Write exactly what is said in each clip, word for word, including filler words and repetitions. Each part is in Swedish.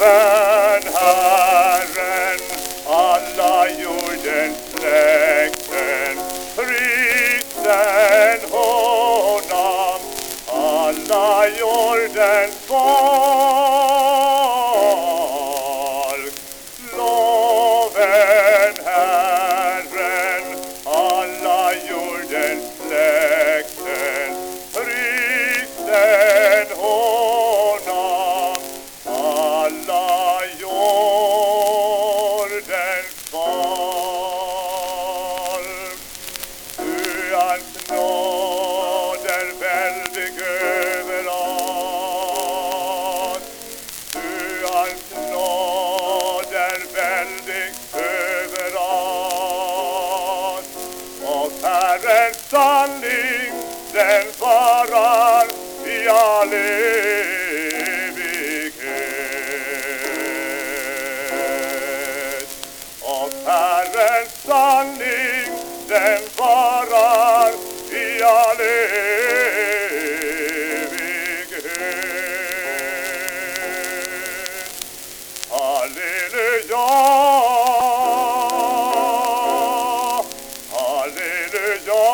Loven Herren, alla jordens släkten, prisen honom, alla jordens folk. Loven Herren, alla jordens släkten, prisen honom, alla jordens folk. Du hans nåd är väldig över oss. Du hans nåd är väldig över oss. Och Herrens sanning den varar i all evighet. Och Herrens sanning den varar i all evighet. Halleluja, halleluja,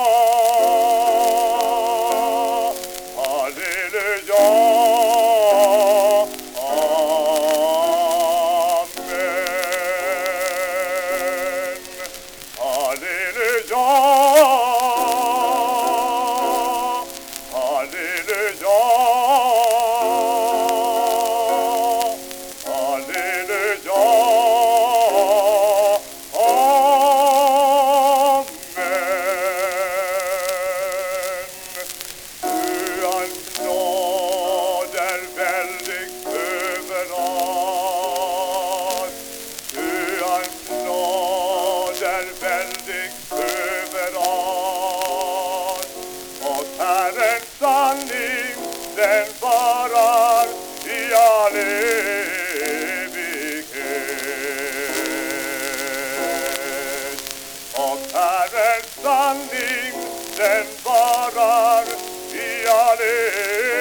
halleluja, amen. Halleluja, halleluja, halleluja, amen. Du hans nåd är väldig över oss. Du hans nåd är väldig över oss. Och Herrens sanning den varar i all evighet. Och Herrens sanning den varar i all evighet.